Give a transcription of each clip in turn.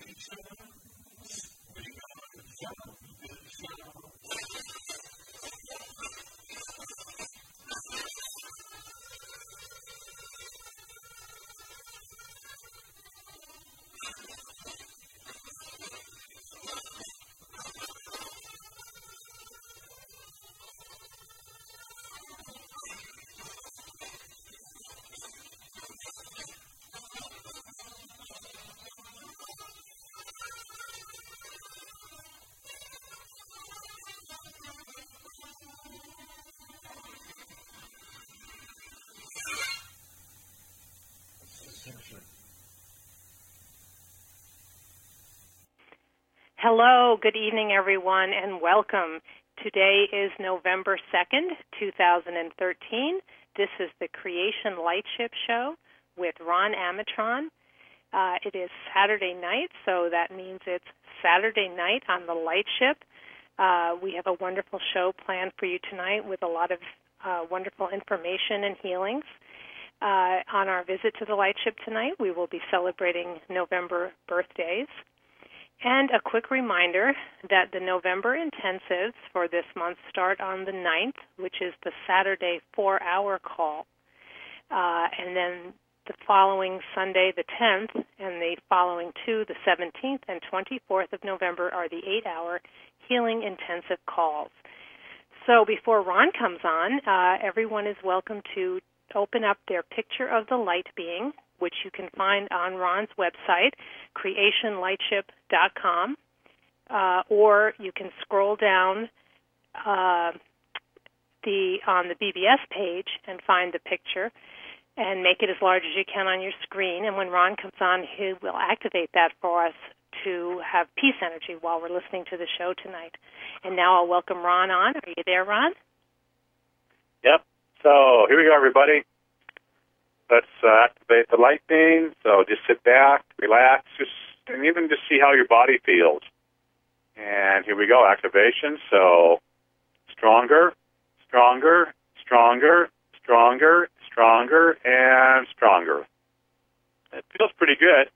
Hello, good evening, everyone, and welcome. Today is November 2nd, 2013. This is the Creation Lightship Show with Ron Amatron. It is Saturday night, so that means it's Saturday night on the Lightship. We have a wonderful show planned for you tonight with a lot of wonderful information and healings. On our visit to the Lightship tonight, we will be celebrating November birthdays. And a quick reminder that the November intensives for this month start on the 9th, which is the Saturday 4-hour call. And then the following Sunday, the 10th, and the following two, the 17th and 24th of November, are the 8-hour healing intensive calls. So before Ron comes on, everyone is welcome to open up their picture of the light being, which you can find on Ron's website, creationlightship.com, or you can scroll down on the BBS page and find the picture and make it as large as you can on your screen. And when Ron comes on, he will activate that for us to have peace energy while we're listening to the show tonight. And now I'll welcome Ron on. Are you there, Ron? Yep. So here we go, everybody. Let's activate the light beam. So just sit back, relax, and even just see how your body feels. And here we go, activation. So stronger, stronger, stronger, stronger, stronger, and stronger. It feels pretty good.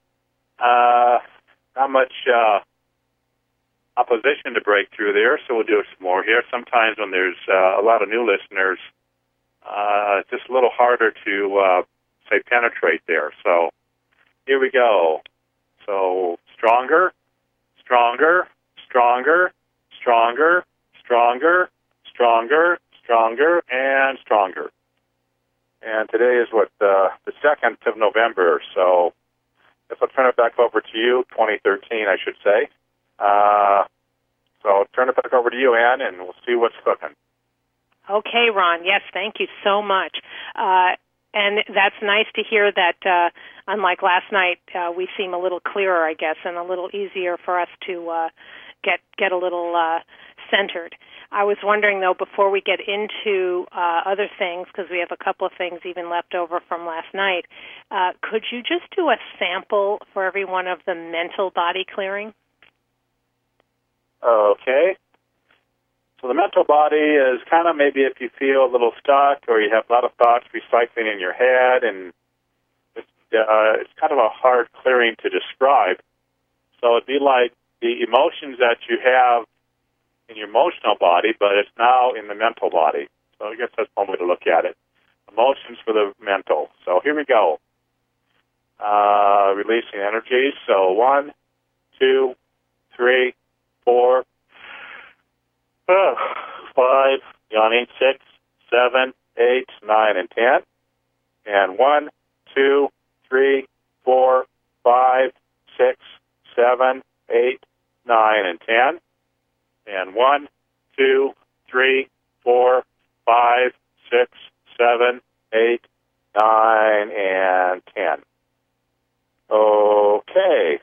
Not much opposition to break through there, so we'll do it some more here. Sometimes when there's a lot of new listeners, it's just a little harder to penetrate there. So here we go. So stronger, stronger, stronger, stronger, stronger, stronger, stronger, and stronger. And today is the 2nd of November. So if I'll turn it back over to you, 2013, I should say. So I'll turn it back over to you, Ann, and we'll see what's cooking. Okay, Ron. Yes, thank you so much. And that's nice to hear that, unlike last night, we seem a little clearer, I guess, and a little easier for us to get a little centered. I was wondering, though, before we get into other things, because we have a couple of things even left over from last night, could you just do a sample for everyone of the mental body clearing? Okay. So the mental body is kind of maybe if you feel a little stuck or you have a lot of thoughts recycling in your head, and it's kind of a hard clearing to describe. So it'd be like the emotions that you have in your emotional body, but it's now in the mental body. So I guess that's one way to look at it. Emotions for the mental. So here we go. Releasing energies. So 1, 2, 3, 4, 5, yawning, 6, 7, 8, 9, and 10. And 1, 2, 3, 4, 5, 6, 7, 8, 9, and 10. And 1, 2, 3, 4, 5, 6, 7, 8, 9, and 10. Okay.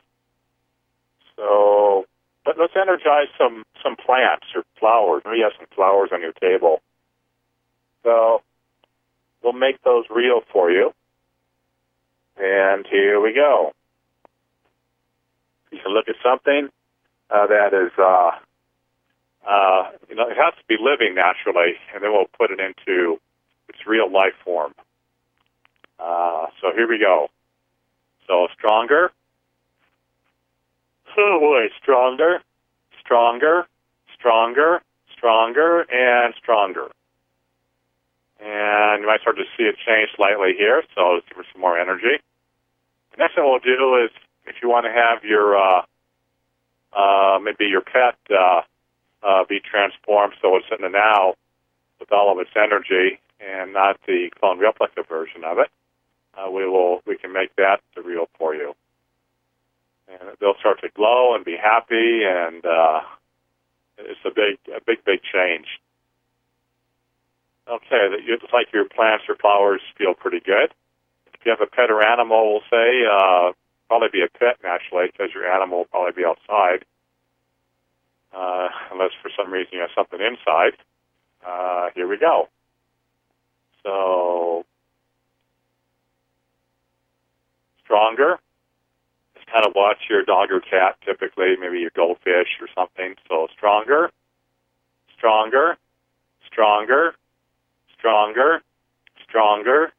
So, but let's energize some plants or flowers. Maybe you have some flowers on your table. So we'll make those real for you. And here we go. You can look at something that is, it has to be living naturally, and then we'll put it into its real life form. So here we go. So stronger, boy, stronger, stronger, stronger, stronger, and stronger. And you might start to see it change slightly here, so let's give her some more energy. The next thing we'll do is, if you want to have your, maybe your pet be transformed so it's in the now with all of its energy and not the clone replica version of it, we can make that the real for you. And they'll start to glow and be happy, and it's a big change. Okay, it's like your plants or flowers feel pretty good. If you have a pet or animal, we'll say, probably be a pet naturally, because your animal will probably be outside, unless for some reason you have something inside. Here we go. So, stronger. Just kind of watch your dog or cat, typically, maybe your goldfish or something. So, stronger, stronger, stronger, stronger, stronger.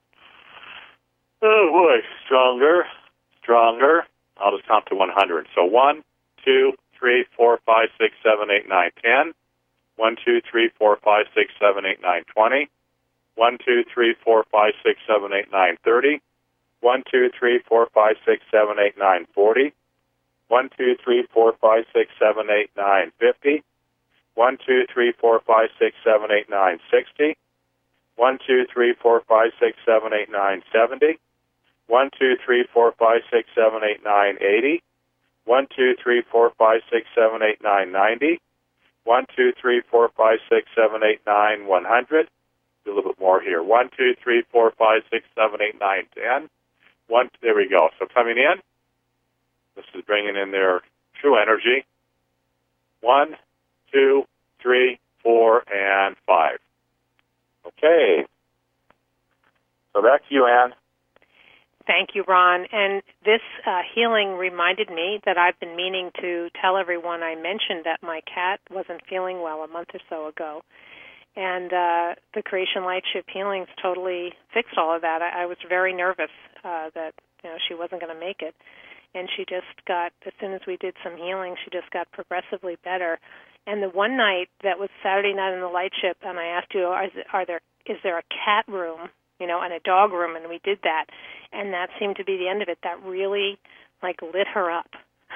Oh, boy. Stronger, stronger. I'll just count to 100. So 1, 2, 3, 4, 5, 6, 7, 8, 9, 10. 1, 2, 3, 4, 5, 6, 7, 8, 9, 20. 1, 2, 3, 4, 5, 6, 7, 8, 9, 30. 1, 2, 3, 4, 5, 6, 7, 8, 9, 40. 1, 2, 3, 4, 5, 6, 7, 8, 9, 50. 1, 2, 3, 4, 5, 6, 7, 8, 9, 60. 1, 2, 3, 4, 5, 6, 7, 8, 9, 70. 1, 2, 3, 4, 5, 6, 7, 8, 9, 80. 1, 2, 3, 4, 5, 6, 7, 8, 9, 90. 1, 2, 3, 4, 5, 6, 7, 8, 9, 100. Do a little bit more here. 1, 2, 3, 4, 5, 6, 7, 8, 9, 10. There we go. So coming in, this is bringing in their true energy. 1, 2, 3, 4, and 5. Okay. So back to you, Anne. Thank you, Ron. And this healing reminded me that I've been meaning to tell everyone. I mentioned that my cat wasn't feeling well a month or so ago. And the Creation Lightship Healings totally fixed all of that. I was very nervous that she wasn't going to make it. And she just got, as soon as we did some healing, she just got progressively better. And the one night that was Saturday night in the Lightship, and I asked you, is there a cat room, and a dog room, and we did that. And that seemed to be the end of it. That really, lit her up.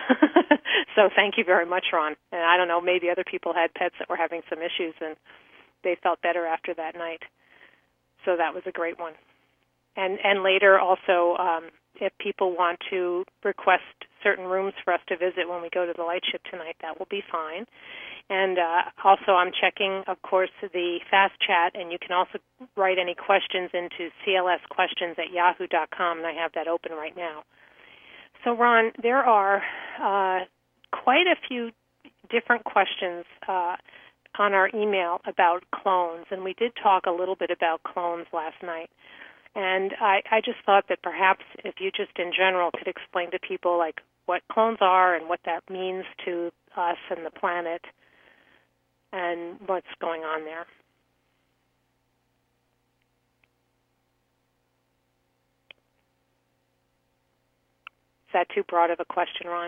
So thank you very much, Ron. And I don't know, maybe other people had pets that were having some issues, and they felt better after that night. So that was a great one. And later also, if people want to request certain rooms for us to visit when we go to the Lightship tonight, that will be fine. And also I'm checking, of course, the Fast Chat, and you can also write any questions into clsquestions@yahoo.com, and I have that open right now. So, Ron, there are quite a few different questions on our email about clones, and we did talk a little bit about clones last night. And I just thought that perhaps if you just in general could explain to people what clones are and what that means to us and the planet and what's going on there. Is that too broad of a question, Ron?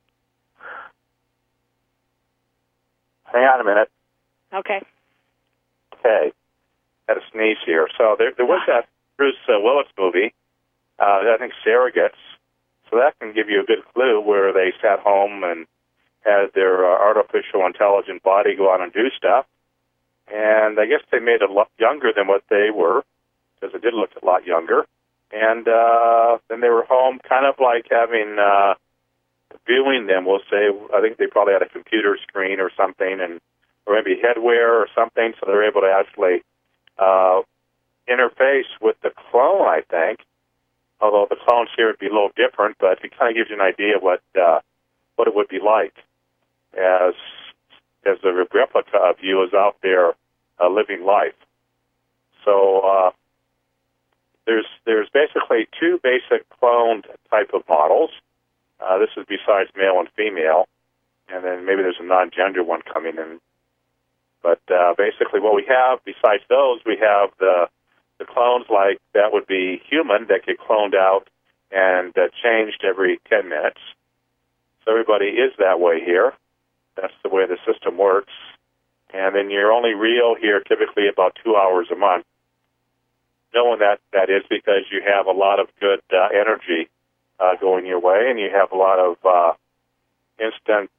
Hang on a minute. Okay. Okay. Had a sneeze here. So there was that Bruce Willis movie, I think Surrogates. So that can give you a good clue where they sat home and had their artificial intelligent body go out and do stuff. And I guess they made it a lot younger than what they were, because it did look a lot younger. And then they were home kind of like having, viewing them, we'll say. I think they probably had a computer screen or something, or maybe headwear or something, so they're able to actually interface with the clone, I think. Although the clones here would be a little different, but it kind of gives you an idea of what it would be like as the replica of you is out there living life. So there's basically two basic cloned type of models. This is besides male and female, and then maybe there's a non-gender one coming in. But basically what we have besides those, we have the clones like that would be human that get cloned out and changed every 10 minutes. So everybody is that way here. That's the way the system works. And then you're only real here typically about 2 hours a month. Knowing that is because you have a lot of good energy going your way, and you have a lot of instant,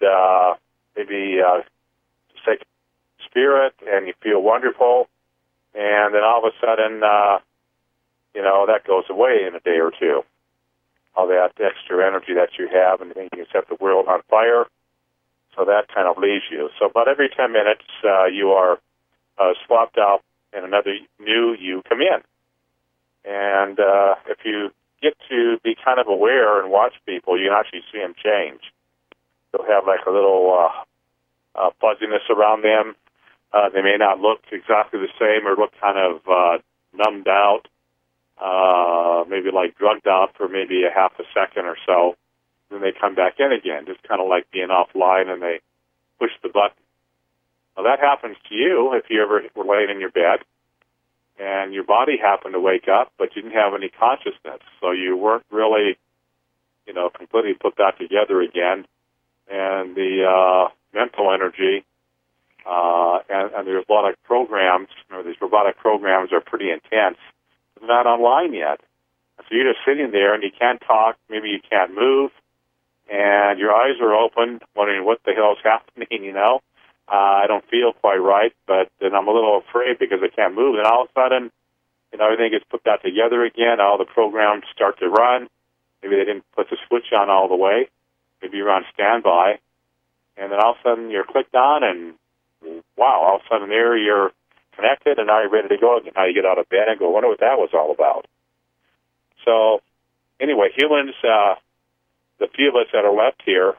say, spirit, and you feel wonderful. And then all of a sudden, that goes away in a day or two. All that extra energy that you have, and you set the world on fire. So that kind of leaves you. So about every 10 minutes, you are swapped out, and another new you come in. And if you get to be kind of aware and watch people, you can actually see them change. They'll have like a little fuzziness around them. They may not look exactly the same or look kind of numbed out, maybe like drugged out for maybe a half a second or so. Then they come back in again, just kind of like being offline, and they push the button. Now, that happens to you if you ever were laying in your bed and your body happened to wake up, but you didn't have any consciousness. So you weren't really, completely put that together again. And the mental energy, and there's a lot of programs, these robotic programs are pretty intense. They're not online yet. So you're just sitting there and you can't talk, maybe you can't move, and your eyes are open, wondering what the hell's happening, I don't feel quite right, but then I'm a little afraid because I can't move. And all of a sudden, everything gets put back together again. All the programs start to run. Maybe they didn't put the switch on all the way. Maybe you're on standby. And then all of a sudden you're clicked on, and wow, all of a sudden there you're connected, and now you're ready to go again. Now you get out of bed and go, I wonder what that was all about. So anyway, humans, the few of us that are left here,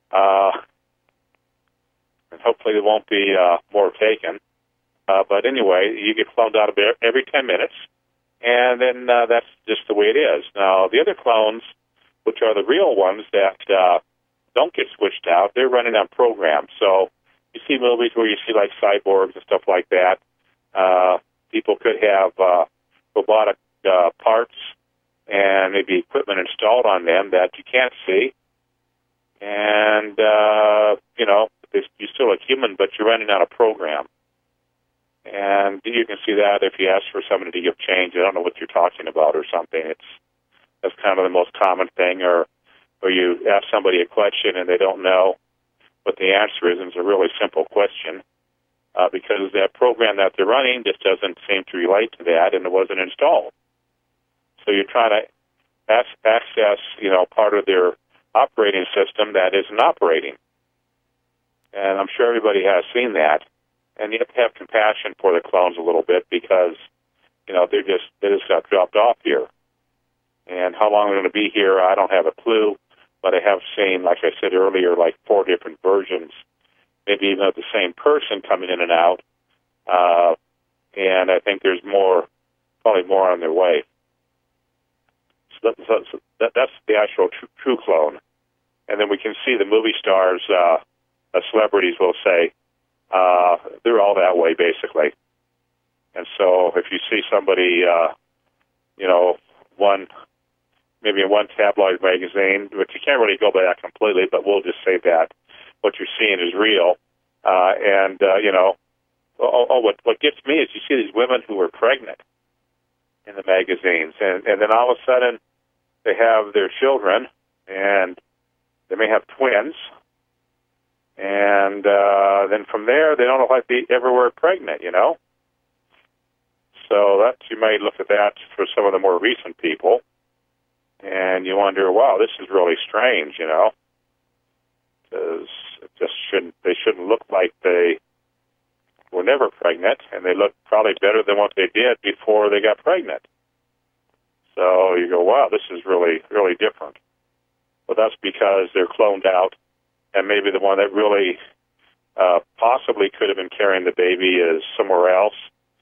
and hopefully there won't be more taken. But anyway, you get cloned out of every 10 minutes, and then that's just the way it is. Now, the other clones, which are the real ones that don't get switched out, they're running on programs. So you see movies where you see like cyborgs and stuff like that. People could have robotic parts and maybe equipment installed on them that you can't see. And, you're still a human, but you're running on a program. And you can see that if you ask for somebody to give change, they don't know what you're talking about or something. That's kind of the most common thing, or you ask somebody a question and they don't know what the answer is, and it's a really simple question, because that program that they're running just doesn't seem to relate to that, and it wasn't installed. So you're trying to access, part of their operating system that isn't operating. And I'm sure everybody has seen that. And you have to have compassion for the clones a little bit because, they just got dropped off here. And how long they're going to be here, I don't have a clue. But I have seen, like I said earlier, like 4 different versions, maybe even of the same person coming in and out. And I think there's probably more on their way. So that's the actual true clone. And then we can see the movie stars, celebrities will say, they're all that way, basically. And so if you see somebody, maybe in one tabloid magazine, but you can't really go by that completely, but we'll just say that what you're seeing is real. What gets me is you see these women who are pregnant in the magazines, and then all of a sudden they have their children, and they may have twins, and then from there they don't know if they ever were pregnant, So you may look at that for some of the more recent people, and you wonder, wow, this is really strange, because they shouldn't look like they were never pregnant, and they look probably better than what they did before they got pregnant. So you go, wow, this is really, really different. Well, that's because they're cloned out, and maybe the one that really possibly could have been carrying the baby is somewhere else.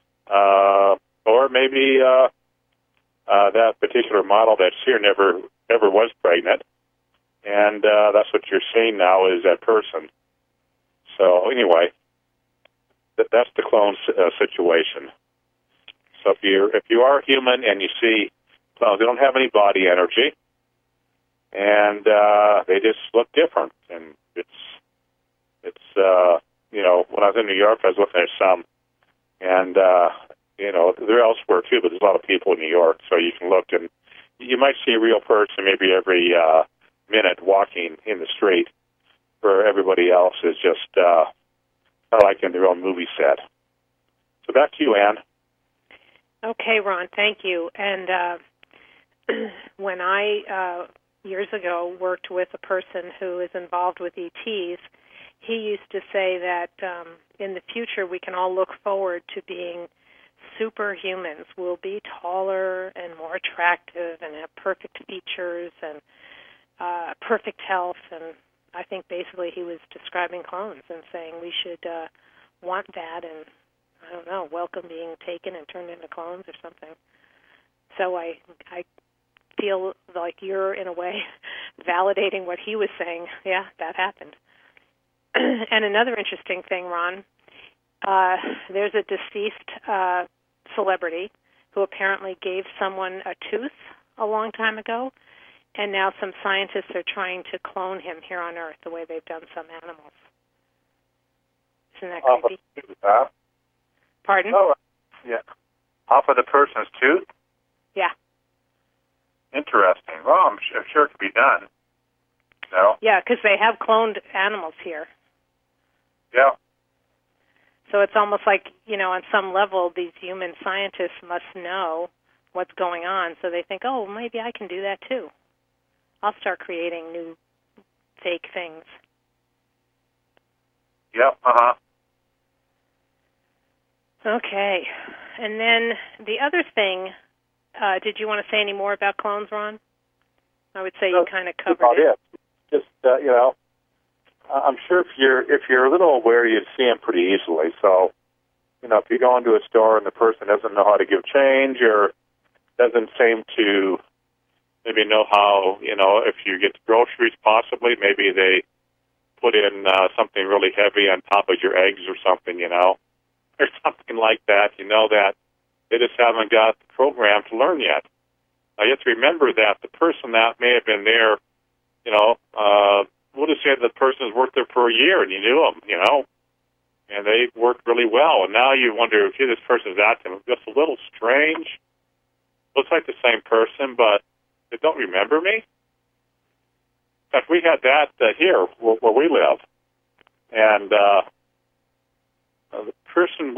Or maybe that particular model that's here never was pregnant, and that's what you're seeing now is that person. So anyway, that's the clone situation. So if you are human and you see clones, they don't have any body energy, and they just look different. And it's when I was in New York, I was looking at some, and they're elsewhere too, but there's a lot of people in New York, so you can look and you might see a real person maybe every minute walking in the street, where everybody else is just kind of like in their own movie set. So back to you, Ann. Okay, Ron, thank you. And when I, years ago, worked with a person who is involved with ETs, he used to say that in the future we can all look forward to being superhumans. We'll be taller and more attractive and have perfect features and perfect health. And I think basically he was describing clones and saying we should want that and, I don't know, welcome being taken and turned into clones or something. So I feel like you're, in a way, validating what he was saying. Yeah, that happened. And another interesting thing, Ron, there's a deceased celebrity who apparently gave someone a tooth a long time ago, and now some scientists are trying to clone him here on Earth the way they've done some animals. Isn't that creepy? Pardon? Oh, yeah. Off of the person's tooth? Yeah. Interesting. Well, I'm sure it could be done. No? Yeah, because they have cloned animals here. Yeah. So it's almost like, on some level, these human scientists must know what's going on, so they think, oh, maybe I can do that too. I'll start creating new fake things. Yep, Okay. And then the other thing, did you want to say any more about clones, Ron? I would say you kind of covered it. Just, I'm sure if you're a little aware, you'd see them pretty easily. So, if you go into a store and the person doesn't know how to give change or doesn't seem to maybe know how, if you get groceries possibly, maybe they put in something really heavy on top of your eggs or something, or something like that, that they just haven't got the program to learn yet. Now, you have to remember that the person that may have been there, we'll just say the person's worked there for a year and you knew them, and they worked really well. And now you wonder if this person's acting just a little strange. Looks like the same person, but they don't remember me. In fact, we had that here where we live. And the person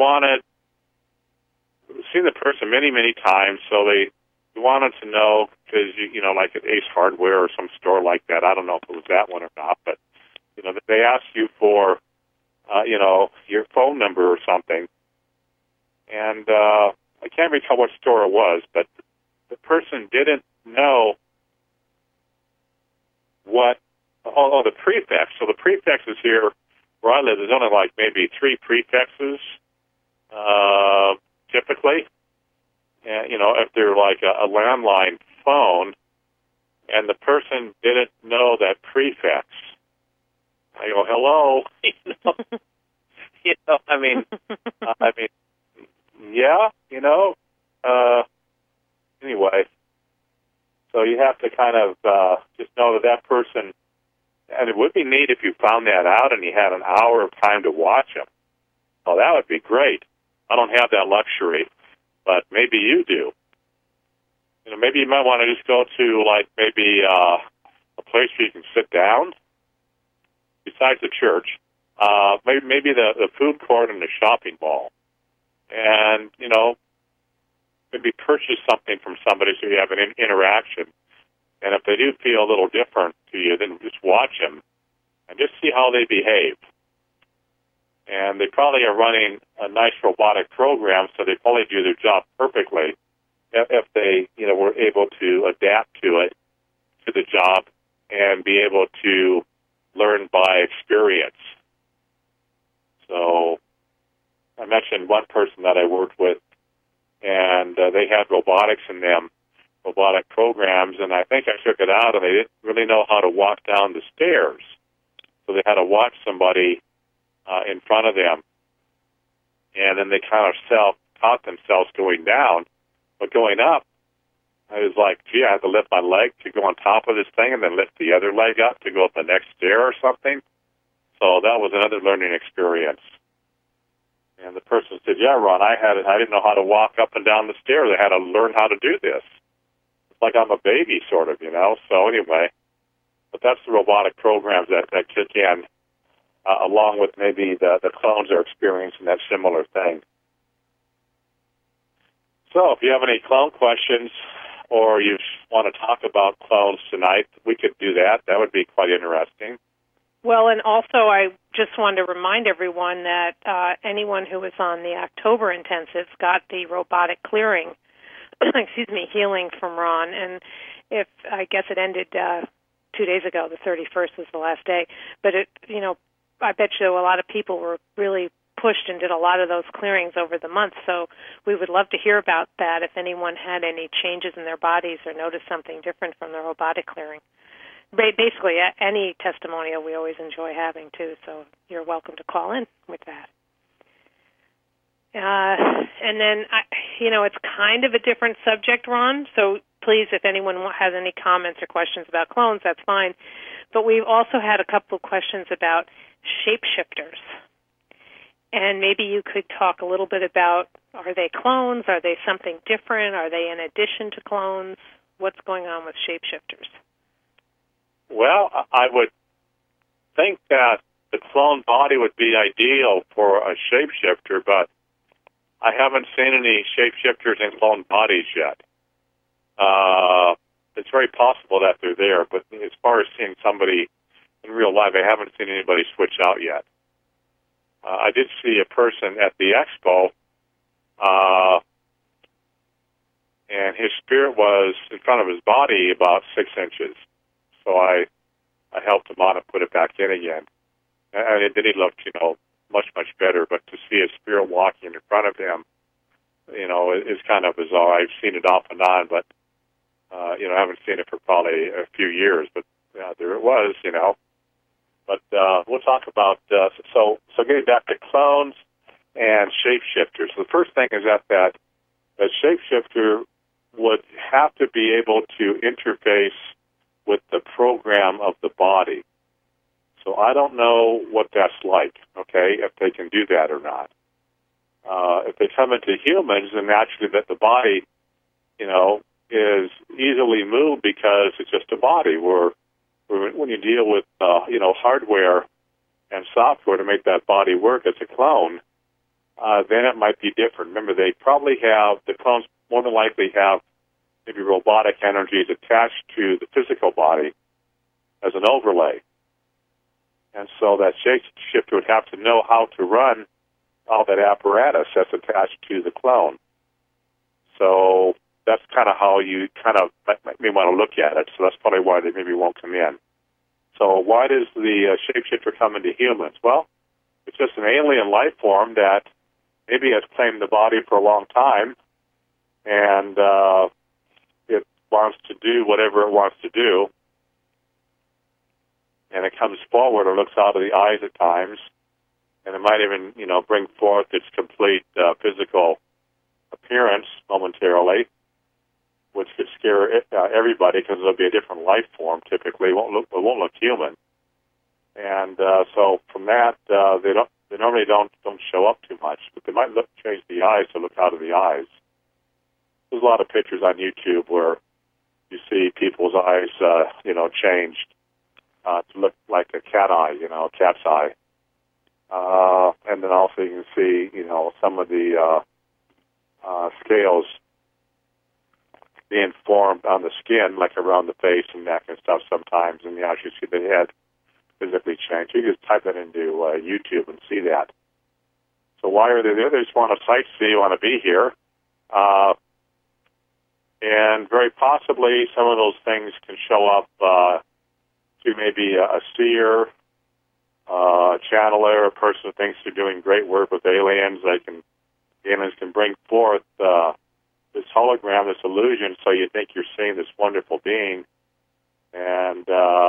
seen the person many, many times, so they wanted to know, because, like at Ace Hardware or some store like that, I don't know if it was that one or not, but, they asked you for, your phone number or something. And I can't recall what store it was, but the person didn't know the prefix. So the prefixes here where I live, there's only like maybe 3 prefixes, typically. And, if they're like a landline phone, and the person didn't know that prefix, I go, hello, yeah, anyway. So you have to kind of just know that person, and it would be neat if you found that out and you had an hour of time to watch them. Oh, that would be great. I don't have that luxury, but maybe you do. Maybe you might want to just go to, like, maybe a place where you can sit down, besides the church, maybe the food court and the shopping mall, and, maybe purchase something from somebody so you have an interaction. And if they do feel a little different to you, then just watch them and just see how they behave. And they probably are running a nice robotic program, so they probably do their job perfectly if they, were able to adapt to the job, and be able to learn by experience. So I mentioned one person that I worked with, and they had robotics in them, robotic programs, and I think I took it out, and they didn't really know how to walk down the stairs. So they had to watch somebody in front of them, and then they kind of taught themselves going down. But going up, I was like, gee, I have to lift my leg to go on top of this thing and then lift the other leg up to go up the next stair or something. So that was another learning experience. And the person said, yeah, Ron, I didn't know how to walk up and down the stairs. I had to learn how to do this. It's like I'm a baby, sort of, So anyway, but that's the robotic programs that kick in, along with maybe the clones are experiencing that similar thing. So if you have any clone questions or you want to talk about clones tonight, we could do that. That would be quite interesting. Well, and also I just wanted to remind everyone that anyone who was on the October intensives got the robotic clearing, healing from Ron. And I guess it ended 2 days ago. The 31st was the last day. But I bet you a lot of people were really pushed and did a lot of those clearings over the month. So we would love to hear about that if anyone had any changes in their bodies or noticed something different from the robotic clearing. Basically, any testimonial we always enjoy having, too, so you're welcome to call in with that. And then, it's kind of a different subject, Ron, so please, if anyone has any comments or questions about clones, that's fine. But we've also had a couple of questions about shapeshifters. And maybe you could talk a little bit about, are they clones? Are they something different? Are they in addition to clones? What's going on with shapeshifters? Well, I would think that the clone body would be ideal for a shapeshifter, but I haven't seen any shapeshifters in clone bodies yet. It's very possible that they're there, but as far as seeing somebody in real life, I haven't seen anybody switch out yet. I did see a person at the expo, and his spirit was in front of his body about 6 inches. So I helped him out and put it back in again. And then he looked, much, much better. But to see his spirit walking in front of him, is kind of bizarre. I've seen it off and on, but, I haven't seen it for probably a few years. But there it was, But we'll talk about, so getting back to clones and shapeshifters. So the first thing is that shapeshifter would have to be able to interface with the program of the body. So I don't know what that's like, okay, if they can do that or not. If they come into humans, then naturally that the body, is easily moved because it's just a body. When you deal with, hardware and software to make that body work as a clone, then it might be different. Remember, the clones more than likely have maybe robotic energies attached to the physical body as an overlay. And so that shapeshifter would have to know how to run all that apparatus that's attached to the clone. So that's kind of how you may want to look at it. So that's probably why they maybe won't come in. So why does the shapeshifter come into humans? Well, it's just an alien life form that maybe has claimed the body for a long time, and it wants to do whatever it wants to do, and it comes forward or looks out of the eyes at times, and it might even, bring forth its complete physical appearance momentarily, which could scare everybody because it'll be a different life form. Typically, it won't look human, and so from that, they normally don't show up too much, but they might change the eyes to look out of the eyes. There's a lot of pictures on YouTube where you see people's eyes, changed to look like a cat eye, a cat's eye, and then also you can see, some of the scales being formed on the skin, like around the face and neck and stuff sometimes, and you actually see the head physically change. You can just type it into YouTube and see that. So why are they there? They just want to sightsee, want to be here. And very possibly some of those things can show up to maybe a seer, a channeler, a person who thinks they're doing great work with aliens. Aliens can bring forth this hologram, this illusion, so you think you're seeing this wonderful being, and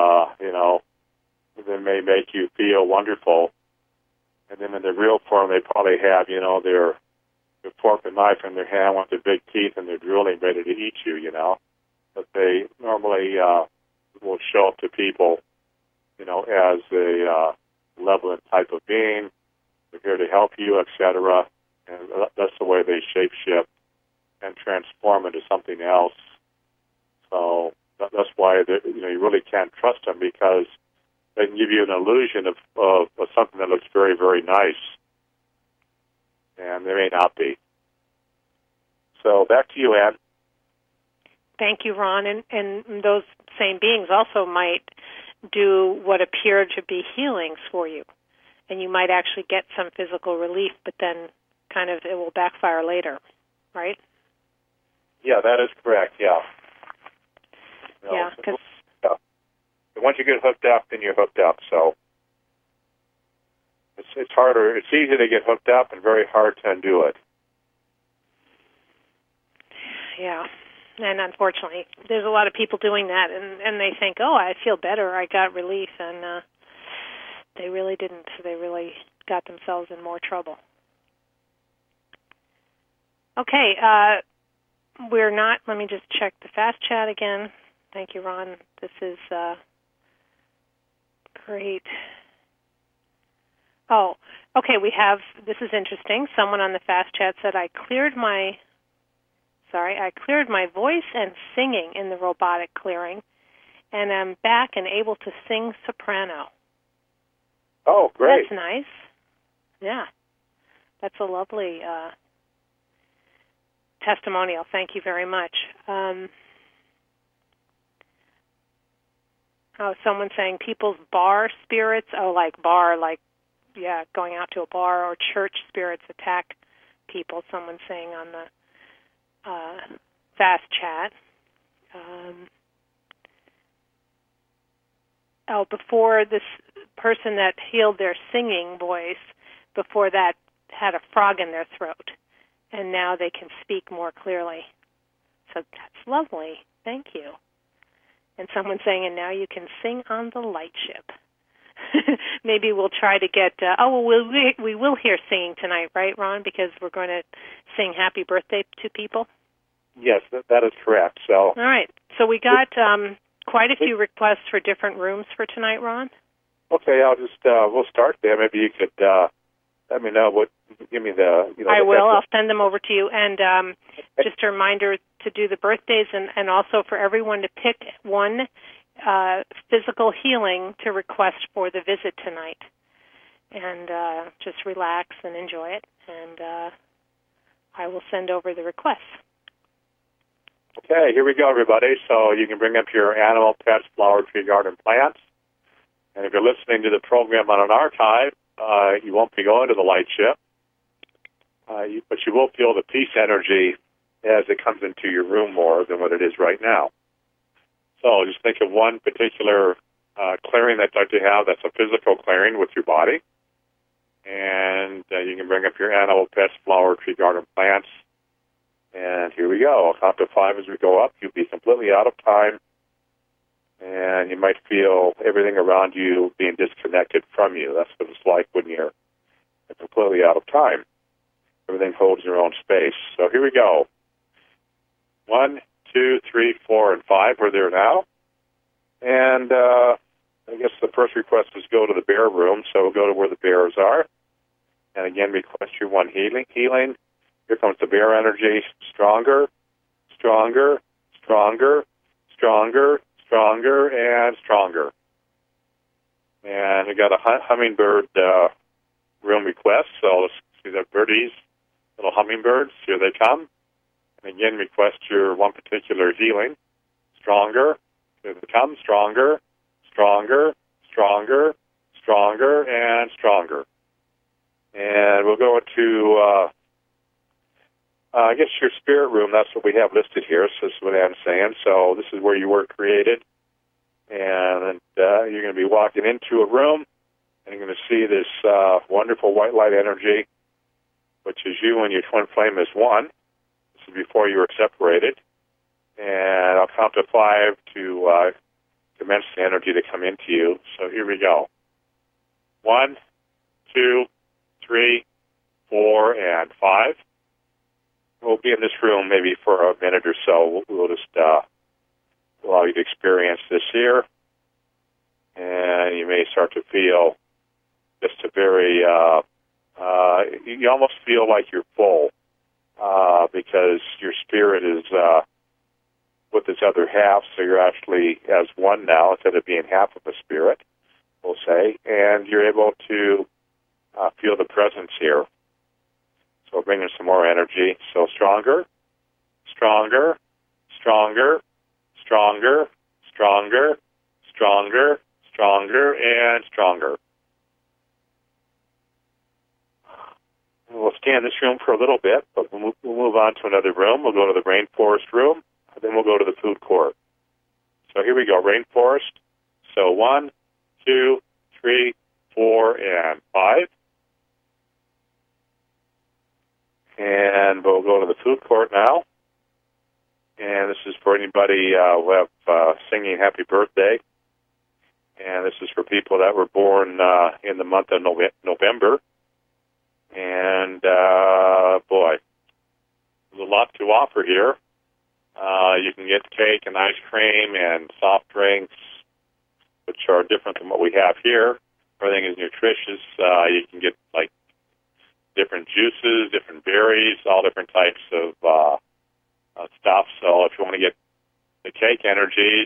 then may make you feel wonderful. And then in the real form, they probably have, their fork and knife in their hand with their big teeth, and they're drooling, ready to eat you, that they normally will show up to people, as a level and type of being. They're here to help you, etc. And that's the way they shapeshift and transform into something else. So that's why you really can't trust them, because they can give you an illusion of something that looks very, very nice, and they may not be. So back to you, Ann. Thank you, Ron. And those same beings also might do what appear to be healings for you. And you might actually get some physical relief, but then kind of it will backfire later, right? Yeah, that is correct, yeah. Yeah, because... Once you get hooked up, then you're hooked up. So it's harder. It's easy to get hooked up and very hard to undo it. Yeah. And unfortunately, there's a lot of people doing that, and they think, oh, I feel better, I got relief, and they really didn't. They really got themselves in more trouble. Okay, we're not, let me just check the fast chat again. Thank you, Ron. This is great. Oh, okay, this is interesting. Someone on the fast chat said, I cleared my voice and singing in the robotic clearing, and I'm back and able to sing soprano. Oh, great. That's nice. Yeah. That's a lovely testimonial. Thank you very much. Someone saying people's bar spirits, going out to a bar, or church spirits attack people. Someone saying on the fast chat. Before this person that healed their singing voice, before that had a frog in their throat, and now they can speak more clearly. So that's lovely. Thank you. And someone saying, and now you can sing on the light ship. Maybe we'll try to get, we will hear singing tonight, right, Ron? Because we're going to sing happy birthday to people? Yes, that is correct. So, all right. So we got quite a few requests for different rooms for tonight, Ron. Okay, I'll just, we'll start there. Maybe you could let me know give me the, I will. I'll send them over to you. And just a reminder to do the birthdays, and also for everyone to pick one physical healing to request for the visit tonight. And just relax and enjoy it. And I will send over the requests. Okay, here we go, everybody. So you can bring up your animal, pets, flower, tree, garden, plants. And if you're listening to the program on an archive, you won't be going to the light ship, but you will feel the peace energy as it comes into your room more than what it is right now. So just think of one particular clearing that you'd like to have that's a physical clearing with your body. And you can bring up your animal, pets, flower, tree, garden, plants. And here we go. I'll count to 5 as we go up. You'll be completely out of time. And you might feel everything around you being disconnected from you. That's what it's like when you're completely out of time. Everything holds your own space. So here we go. 1, 2, 3, 4, and 5. We're there now. And I guess the first request is go to the bear room. So we'll go to where the bears are. And again, request your one healing. Here comes the bear energy. Stronger, stronger, stronger, stronger, stronger, and stronger. And we got a hummingbird room request. So let's see the birdies, little hummingbirds. Here they come. And again, request your one particular healing. Stronger. Here they come. Stronger, stronger, stronger, stronger, and stronger. And we'll go into, I guess, your spirit room. That's what we have listed here. So this is what I'm saying. So this is where you were created. And you're going to be walking into a room, and you're going to see this wonderful white light energy, which is you and your twin flame is one. This is before you were separated. And I'll count to 5 to commence the energy to come into you. So here we go. 1, 2, 3, 4, and 5. We'll be in this room maybe for a minute or so. We'll just allow you to experience this here. And you may start to feel just a very, you almost feel like you're full because your spirit is with this other half, so you're actually as one now instead of being half of a spirit, we'll say, and you're able to feel the presence here. So we'll bring in some more energy. So stronger, stronger, stronger, stronger, stronger, stronger, stronger, and stronger. We'll stay in this room for a little bit, but we'll move on to another room. We'll go to the rainforest room, and then we'll go to the food court. So here we go, rainforest. So 1, 2, 3, 4, and 5. And we'll go to the food court now. And this is for anybody who have singing happy birthday. And this is for people that were born in the month of November. And, boy, there's a lot to offer here. You can get cake and ice cream and soft drinks, which are different than what we have here. Everything is nutritious. You can get, like, different juices, different berries, all different types of stuff. So if you want to get the cake energies,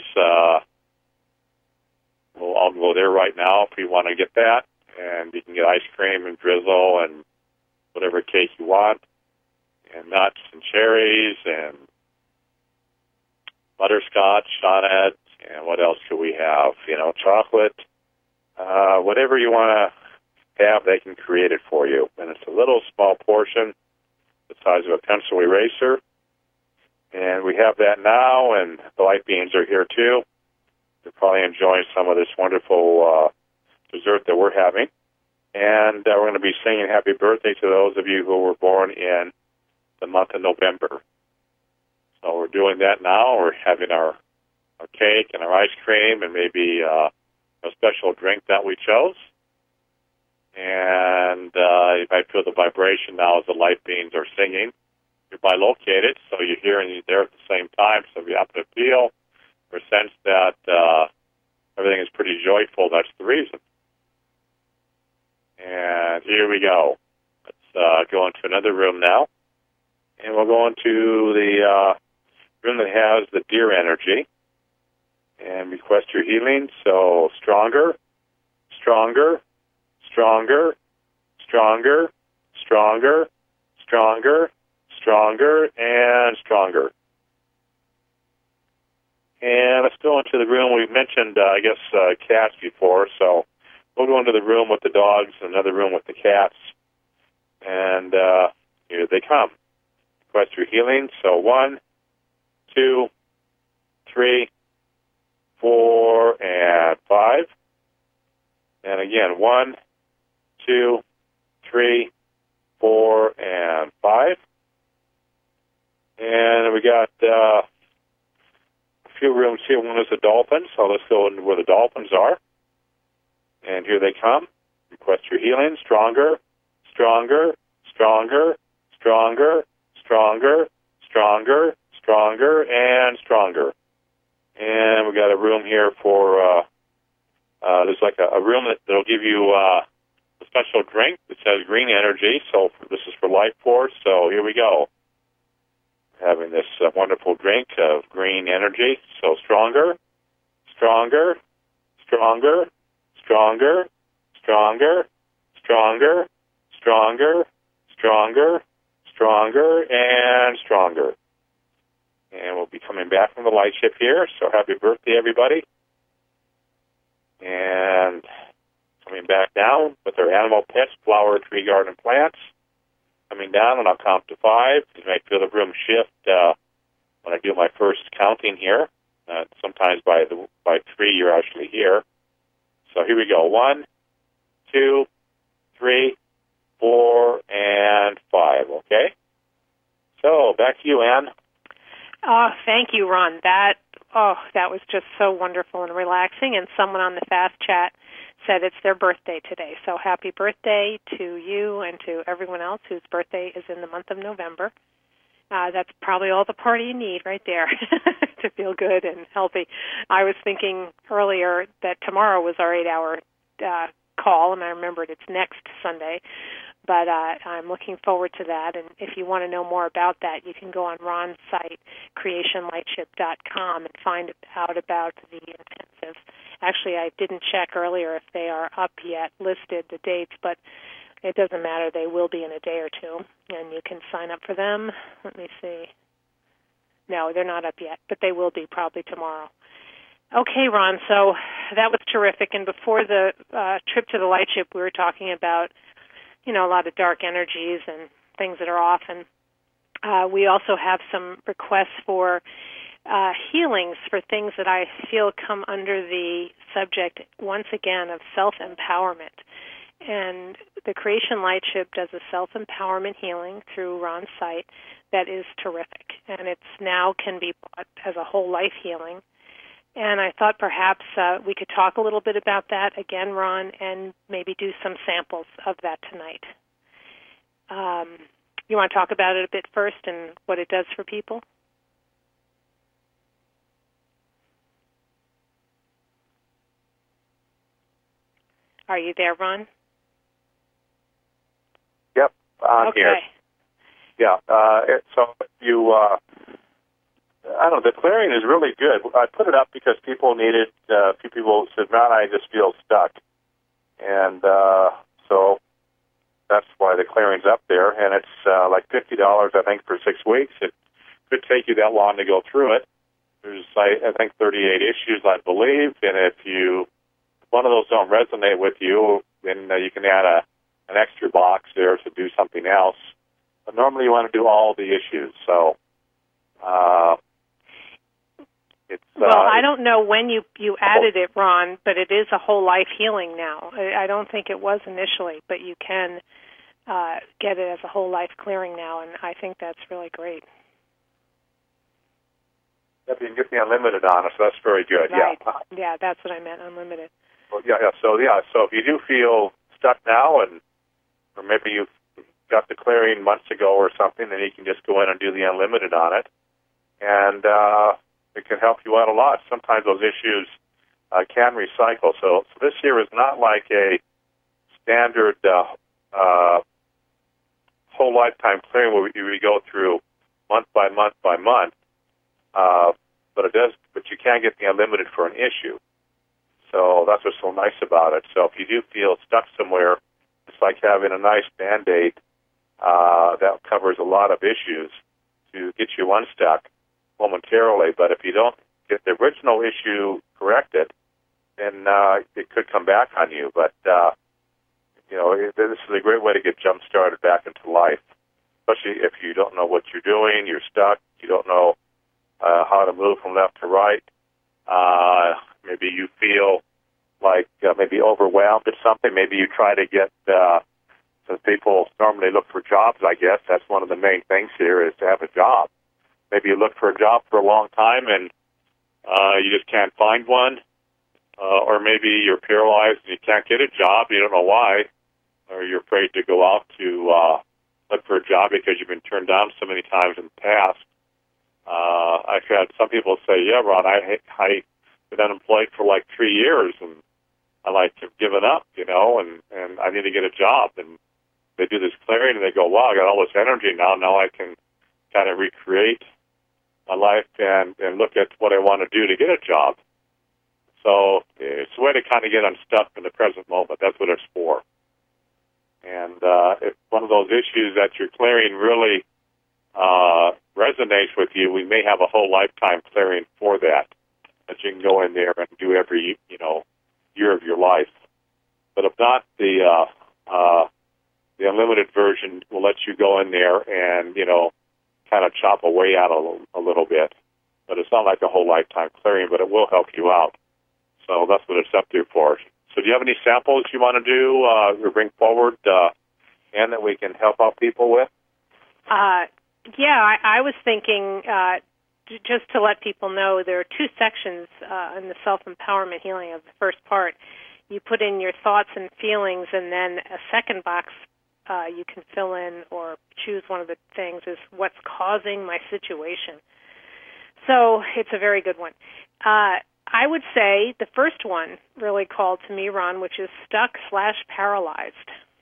I'll go there right now if you want to get that. And you can get ice cream and drizzle and whatever cake you want, and nuts and cherries and butterscotch on it. And what else could we have? You know, chocolate. Whatever you want to have, they can create it for you. And it's a little small portion, the size of a pencil eraser. And we have that now, and the light beans are here too. They're probably enjoying some of this wonderful dessert that we're having. And we're going to be singing happy birthday to those of you who were born in the month of November. So we're doing that now. We're having our cake and our ice cream and maybe a special drink that we chose. And you might feel the vibration now as the light beans are singing. You're bilocated, so you're here and you're there at the same time. So if you happen to feel or sense that everything is pretty joyful, that's the reason. And here we go. Let's go into another room now. And we'll go into the room that has the deer energy and request your healing. So stronger, stronger, stronger, stronger, stronger, stronger, stronger, and stronger. And let's go into the room. We mentioned, cats before, so we'll go into the room with the dogs, another room with the cats, and here they come. Request your healing. So 1, 2, 3, 4, and 5. And again, 1, 2, 3, 4, and 5. And we got a few rooms here. One is the dolphins, so let's go into where the dolphins are. And here they come. Request your healing. Stronger, stronger, stronger, stronger, stronger, stronger, stronger, and stronger. And we got a room here for, there's like a room that'll give you a special drink that says green energy. So this is for Life Force. So here we go. Having this wonderful drink of green energy. So stronger, stronger, stronger, stronger, stronger, stronger, stronger, stronger, stronger, and stronger. And we'll be coming back from the light ship here. So happy birthday, everybody. And coming back down with our animal pets, flower, tree, garden, plants. Coming down, and I'll count to 5. You might feel the room shift when I do my first counting here. Sometimes by 3, you're actually here. So here we go. 1, 2, 3, 4, and 5. Okay. So back to you, Ann. Oh, thank you, Ron. That was just so wonderful and relaxing. And someone on the Fast Chat said it's their birthday today. So happy birthday to you and to everyone else whose birthday is in the month of November. That's probably all the party you need right there to feel good and healthy. I was thinking earlier that tomorrow was our 8-hour call, and I remembered it's next Sunday. But I'm looking forward to that. And if you want to know more about that, you can go on Ron's site, creationlightship.com, and find out about the intensive. Actually, I didn't check earlier if they are up yet, listed the dates, but it doesn't matter. They will be in a day or two, and you can sign up for them. Let me see. No, they're not up yet, but they will be probably tomorrow. Okay, Ron, so that was terrific. And before the trip to the Lightship, we were talking about, a lot of dark energies and things that are off. And we also have some requests for healings for things that I feel come under the subject, once again, of self-empowerment. And the Creation Lightship does a self-empowerment healing through Ron's site that is terrific. And it's now can be bought as a whole life healing. And I thought perhaps we could talk a little bit about that again, Ron, and maybe do some samples of that tonight. You want to talk about it a bit first and what it does for people? Are you there, Ron? Yep, I'm okay. Here. Yeah, so you... I don't know, the clearing is really good. I put it up because people needed, a few people said, man, I just feel stuck. And so that's why the clearing's up there. And it's like $50, I think, for 6 weeks. It could take you that long to go through it. There's, I think, 38 issues, I believe. And if one of those don't resonate with you, then you can add an extra box there to do something else. But normally you want to do all the issues. So... well, I don't know when you added it, Ron, but it is a whole life healing now. I don't think it was initially, but you can get it as a whole life clearing now, and I think that's really great. Yep, you can get the unlimited on it, so that's very good. Right. Yeah, yeah, that's what I meant, unlimited. Well, So if you do feel stuck now, or maybe you've got the clearing months ago or something, then you can just go in and do the unlimited on it, and it can help you out a lot. Sometimes those issues can recycle. So this here is not like a standard whole lifetime clearing where we go through month by month by month. But it does. But you can get the unlimited for an issue. So that's what's so nice about it. So if you do feel stuck somewhere, it's like having a nice Band-Aid that covers a lot of issues to get you unstuck momentarily. But if you don't get the original issue corrected, then it could come back on you. But this is a great way to get jump-started back into life, especially if you don't know what you're doing, you're stuck, you don't know how to move from left to right. Maybe you feel like maybe overwhelmed at something. Maybe you try to get, since people normally look for jobs, I guess, that's one of the main things here is to have a job. Maybe you look for a job for a long time and you just can't find one. Or maybe you're paralyzed and you can't get a job, you don't know why, or you're afraid to go out to look for a job because you've been turned down so many times in the past. I've had some people say, yeah, Ron, I've been unemployed for like 3 years and I like to have given up, and I need to get a job. And they do this clearing and they go, wow, I got all this energy now. Now I can kind of recreate my life and look at what I want to do to get a job. So it's a way to kind of get unstuck in the present moment. That's what it's for. And if one of those issues that you're clearing really resonates with you, we may have a whole lifetime clearing for that you can go in there and do every year of your life. But if not, the unlimited version will let you go in there and kind of chop away out a little bit. But it's not like a whole lifetime clearing, but it will help you out. So that's what it's up there for. So do you have any samples you want to do or bring forward, and that we can help out people with? Yeah, I was thinking, just to let people know, there are two sections in the self-empowerment healing of the first part. You put in your thoughts and feelings, and then a second box you can fill in or choose one of the things is what's causing my situation. So it's a very good one. I would say the first one really called to me, Ron, which is stuck/paralyzed.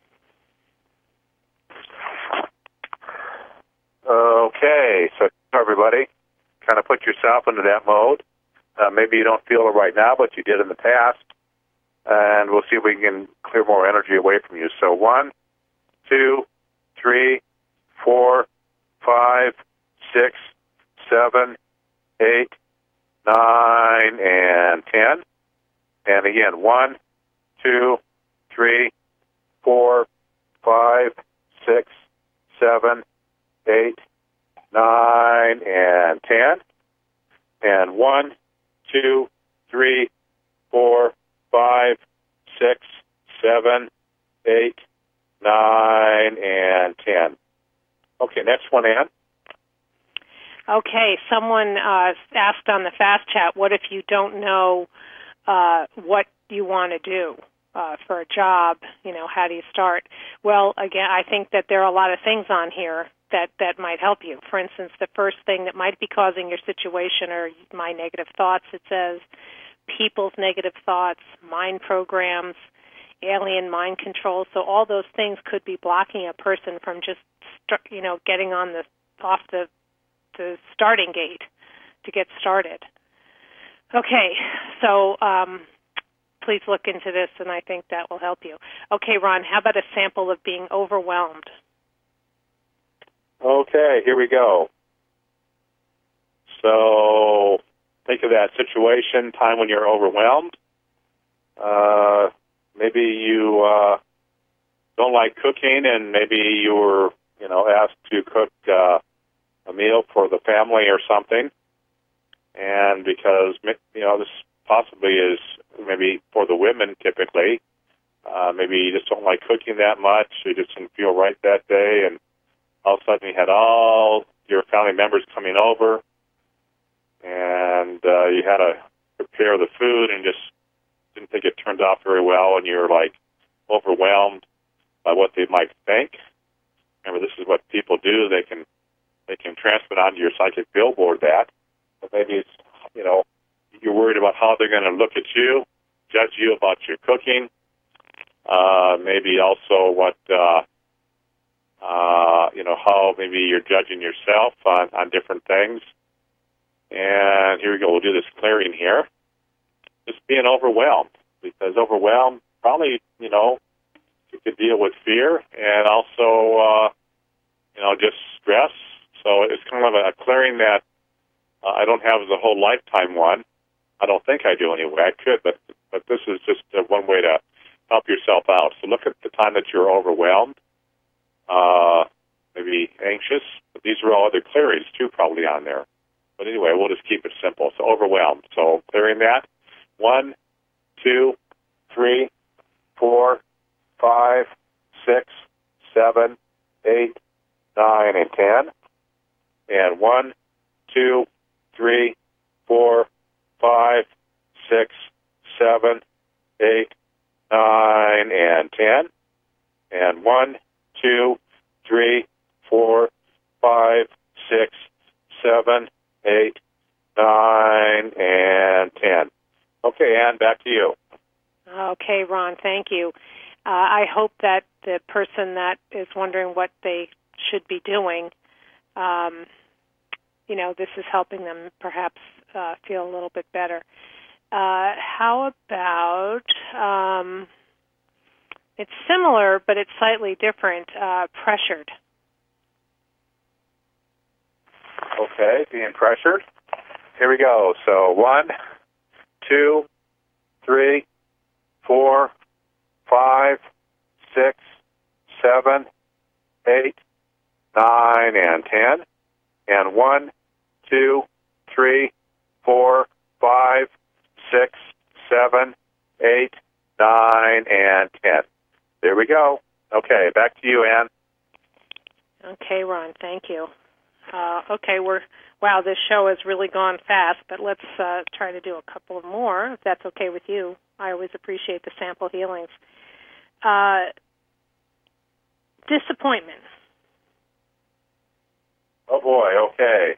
Okay, so everybody, kind of put yourself into that mode. Maybe you don't feel it right now, but you did in the past. And we'll see if we can clear more energy away from you. So 1, 2, 3, 4, 5, 6, 7, 8, 9, and 10. And again, 1, 2, 3, 4, 5, 6, 7, 8, 9, and 10. And 1, 2, 3, 4, 5, 6, 7, 8, 9, and 10. Okay, next one, Ann. Okay, someone asked on the Fast Chat, what if you don't know what you want to do for a job? You know, how do you start? Well, again, I think that there are a lot of things on here that might help you. For instance, the first thing that might be causing your situation are my negative thoughts, it says, people's negative thoughts, mind programs, alien mind control. So all those things could be blocking a person from just, getting on off the starting gate to get started. Okay, so please look into this, and I think that will help you. Okay, Ron, how about a sample of being overwhelmed? Okay, here we go. So think of that situation, time when you're overwhelmed. Maybe you don't like cooking, and maybe you were, asked to cook a meal for the family or something. And because, this possibly is maybe for the women typically, maybe you just don't like cooking that much, you just didn't feel right that day, and all of a sudden you had all your family members coming over, and you had to prepare the food and just didn't think it turned out very well, and you're like overwhelmed by what they might think. Remember, this is what people do. They can transmit onto your psychic billboard that. But maybe it's, you're worried about how they're going to look at you, judge you about your cooking. Maybe also what, how maybe you're judging yourself on different things. And here we go. We'll do this clearing here. Just being overwhelmed, because overwhelmed probably, you could deal with fear and also, just stress. So it's kind of a clearing that I don't have the whole lifetime one. I don't think I do anyway. I could, but this is just one way to help yourself out. So look at the time that you're overwhelmed, maybe anxious. But these are all other clearings, too, probably on there. But anyway, we'll just keep it simple. So overwhelmed. So clearing that. 1, 2, 3, 4, 5, 6, 7, 8, 9, and 10. And 1, 2, 3, 4, 5, 6, 7, 8, 9, and 10. And 1, 2, 3, 4, 5, 6, 7, 8, 9, and 10. Okay, Ann, back to you. Okay, Ron, thank you. I hope that the person that is wondering what they should be doing, this is helping them perhaps feel a little bit better. How about, it's similar, but it's slightly different, pressured. Okay, being pressured. Here we go. So 1, 2, 3, 4, 5, 6, 7, 8, 9, and 10. And 1, 2, 3, 4, 5, 6, 7, 8, 9, and 10. There we go. Okay, back to you, Ann. Okay, Ron, thank you. Okay, this show has really gone fast, but let's try to do a couple of more, if that's okay with you. I always appreciate the sample healings. Disappointment. Oh boy, okay.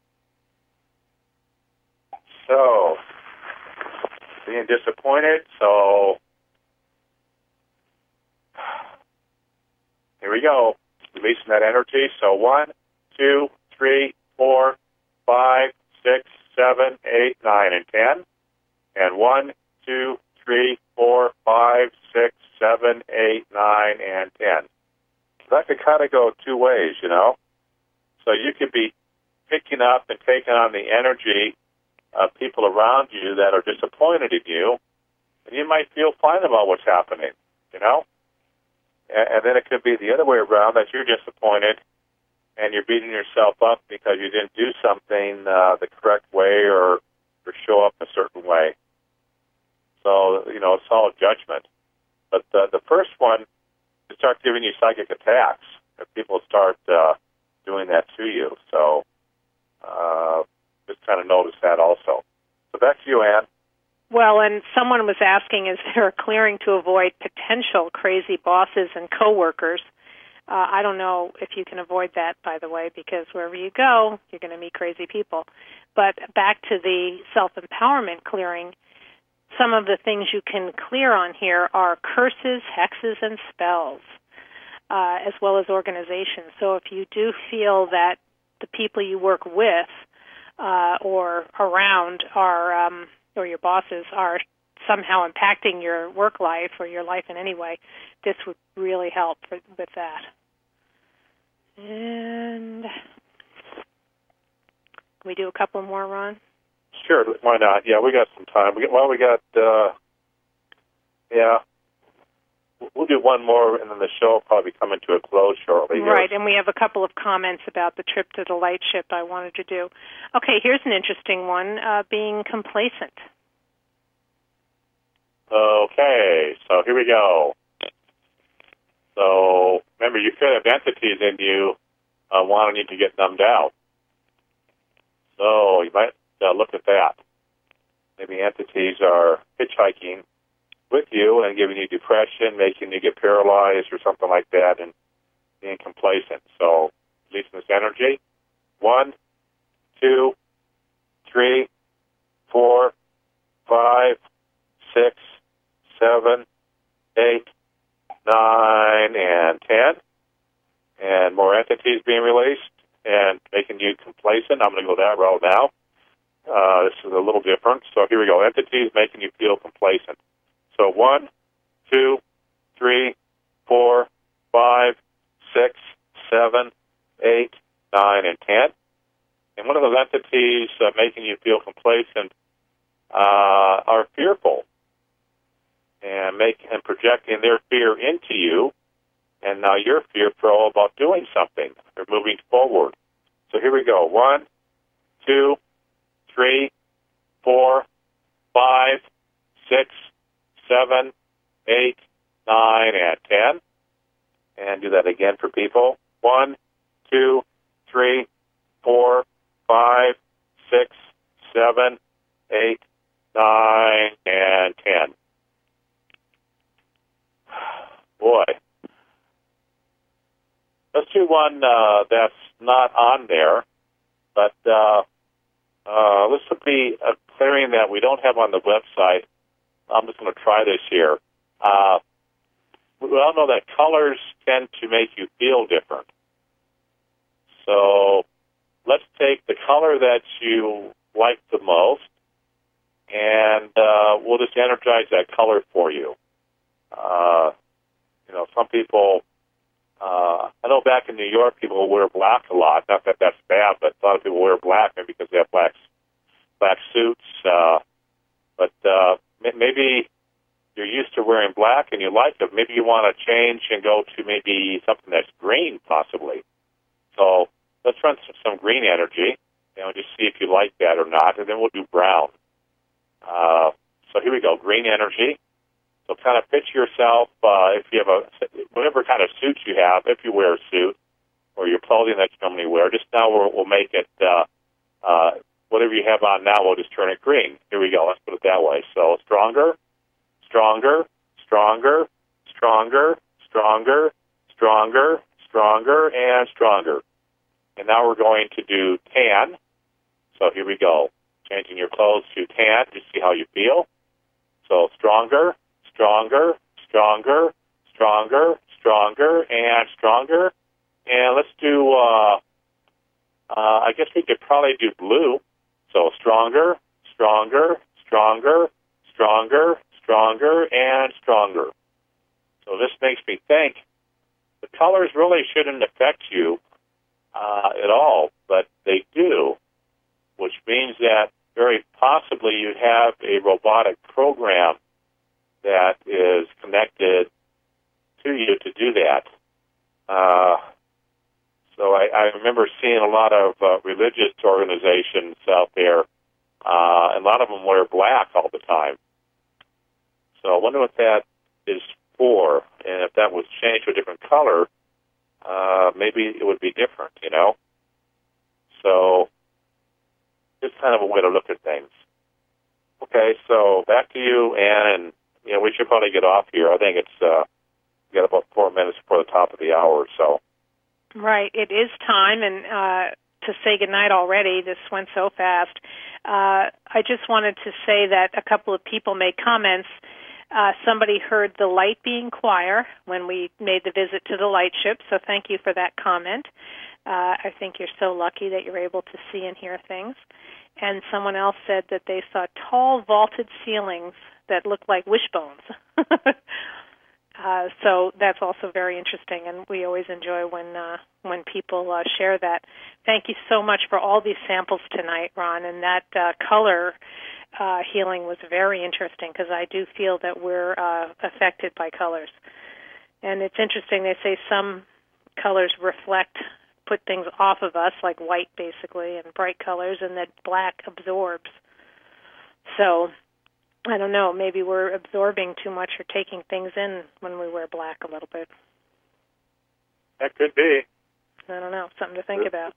So, being disappointed, so here we go. Releasing that energy. So 1, 2, 3, 4, 5, 6, 7, 8, 9, and 10. And 1, 2, 3, 4, 5, 6, 7, 8, 9, and 10. So that could kind of go two ways, you know. So you could be picking up and taking on the energy of people around you that are disappointed in you, and you might feel fine about what's happening, you know? And then it could be the other way around, that you're disappointed and you're beating yourself up because you didn't do something the correct way or show up a certain way. So, you know, it's all judgment. But the first one, to start giving you psychic attacks if people start doing that to you. So just kind of notice that also. So back to you, Ann. Well, and someone was asking, is there a clearing to avoid potential crazy bosses and coworkers? I don't know if you can avoid that, by the way, because wherever you go, you're going to meet crazy people. But back to the self-empowerment clearing, some of the things you can clear on here are curses, hexes, and spells, as well as organizations. So if you do feel that the people you work with or around are, or your bosses are somehow impacting your work life or your life in any way, this would really help with that. And can we do a couple more, Ron? Sure, why not? Yeah, we got some time. We'll do one more, and then the show will probably come into a close shortly. Right, and we have a couple of comments about the trip to the light ship I wanted to do. Okay, here's an interesting one, being complacent. Okay, so here we go. So, remember, you could have entities in you wanting you to get numbed out. So, you might look at that. Maybe entities are hitchhiking with you and giving you depression, making you get paralyzed or something like that, and being complacent. So, releasing this energy. 1, 2, 3, 4, 5, 6, 7, 8, 9, and 10. And more entities being released and making you complacent. I'm going to go that route now. This is a little different. So here we go. Entities making you feel complacent. So 1, 2, 3, 4, 5, 6, 7, 8, 9, and 10. And one of those entities making you feel complacent are fearful and projecting their fear into you, and now you're fearful about doing something or moving forward. So here we go. 1, 2, 3, 4, 5, 6, 7, 8, 9, and 10. And do that again for people. 1, 2, 3, 4, 5, 6, 7, 8, 9, and 10. Boy. Let's do one that's not on there, but this will be a clearing that we don't have on the website. I'm just going to try this here. We all know that colors tend to make you feel different. So let's take the color that you like the most, and we'll just energize that color for you. Some people, I know back in New York, people wear black a lot. Not that that's bad, but a lot of people wear black maybe because they have black suits. But maybe you're used to wearing black and you like it. Maybe you want to change and go to maybe something that's green, possibly. So let's run some green energy, just see if you like that or not, and then we'll do brown. So here we go, green energy. So kind of picture yourself, if you have whatever kind of suit you have, if you wear a suit, or your clothing that you normally wear, just now we'll make it, whatever you have on now, we'll just turn it green. Here we go, let's put it that way. So stronger, stronger, stronger, stronger, stronger, stronger, stronger, and stronger. And now we're going to do tan. So here we go. Changing your clothes to tan to see how you feel. So stronger, stronger, stronger, stronger, stronger, and stronger. And let's do, I guess we could probably do blue. So stronger, stronger, stronger, stronger, stronger, and stronger. So this makes me think the colors really shouldn't affect you at all, but they do, which means that very possibly you have a robotic program that is connected to you to do that. So I remember seeing a lot of religious organizations out there, and a lot of them wear black all the time. So I wonder what that is for, and if that was changed to a different color, maybe it would be different, you know? So it's kind of a way to look at things. Okay, so back to you, Ann, and you know, we should probably get off here. I think it's we got about 4 minutes before the top of the hour, so. Right, it is time, and to say goodnight already. This went so fast. I just wanted to say that a couple of people made comments. Somebody heard the light being choir when we made the visit to the lightship, so thank you for that comment. I think you're so lucky that you're able to see and hear things. And someone else said that they saw tall vaulted ceilings that looked like wishbones. So that's also very interesting, and we always enjoy when people share that. Thank you so much for all these samples tonight, Ron, and that color healing was very interesting because I do feel that we're affected by colors. And it's interesting, they say some colors put things off of us, like white basically, and bright colors, and that black absorbs. So I don't know, maybe we're absorbing too much or taking things in when we wear black a little bit. That could be. I don't know, something to think about.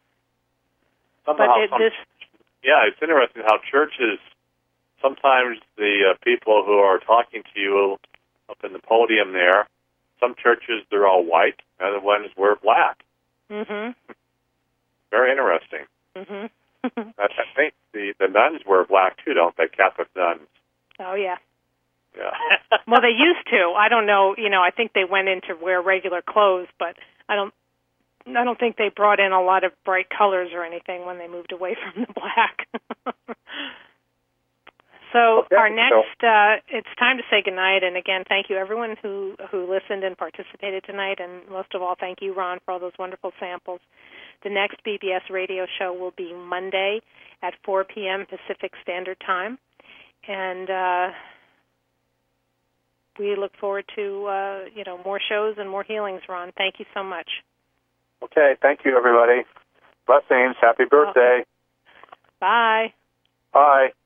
Yeah, it's interesting how churches, sometimes the people who are talking to you up in the podium there, some churches, they're all white, other ones wear black. Mm-hmm. Very interesting. Mm-hmm. I think the nuns wear black too, don't they? Catholic nuns. Oh, yeah. Yeah. Well, they used to. I don't know. You know, I think they went in to wear regular clothes, but I don't think they brought in a lot of bright colors or anything when they moved away from the black. So okay, our next, it's time to say goodnight. And again, thank you everyone who listened and participated tonight. And most of all, thank you, Ron, for all those wonderful samples. The next BBS radio show will be Monday at 4 p.m. Pacific Standard Time. And we look forward to, more shows and more healings, Ron. Thank you so much. Okay, thank you, everybody. Blessings. Happy birthday. Bye. Bye.